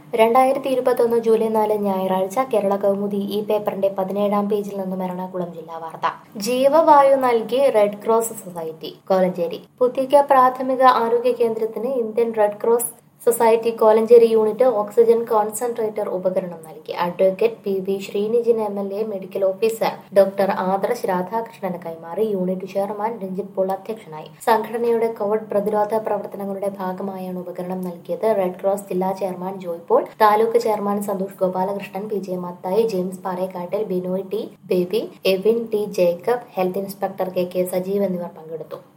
2021 July 4 ഞായറാഴ്ച കേരള കൗമുദി ഈ പേപ്പറിന്റെ 17-ാം പേജിൽ നിന്നും എറണാകുളം ജില്ലാ വാർത്ത. ജീവവായു നൽകി റെഡ് ക്രോസ് സൊസൈറ്റി കോലഞ്ചേരി. പുത്തിക്ക പ്രാഥമിക ആരോഗ്യ കേന്ദ്രത്തിന് Indian red cross society Kolenchery unit oxygen concentrator ഉപകരണം നൽകി. Advocate P Sreenijin MLA medical officer doctor Adarsh രാധാകൃഷ്ണന് കൈമാറി. യൂണിറ്റ് ചെയർമാൻ രഞ്ജിത്ത് പോൾ അധ്യക്ഷനായി. സംഘടനയുടെ കോവിഡ് പ്രതിരോധ പ്രവർത്തനങ്ങളുടെ ഭാഗമായാണ് ഉപകരണം നൽകിയത്. റെഡ് ക്രോസ് ജില്ലാ chairman Joy Paul, taluk chairman Santhosh Gopalakrishnan, PJ Mathai, James Parekkattil, Binoy T. Baby, Evin T. Jacob, health inspector KK Sajeev എന്നിവർ പങ്കെടുത്തു.